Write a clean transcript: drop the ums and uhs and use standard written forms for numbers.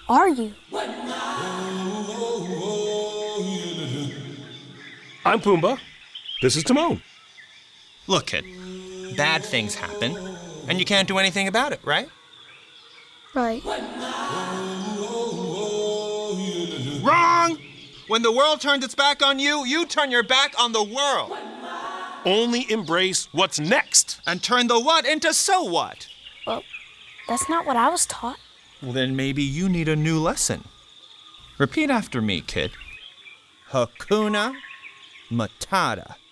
are you? I'm Pumbaa. This is Timon. Look, kid, bad things happen, and you can't do anything about it, right? Right. Wrong! When the world turns its back on you, you turn your back on the world. Only embrace what's next. And turn the what into so what? Well, that's not what I was taught. Well, then maybe you need a new lesson. Repeat after me, kid. Hakuna Matata.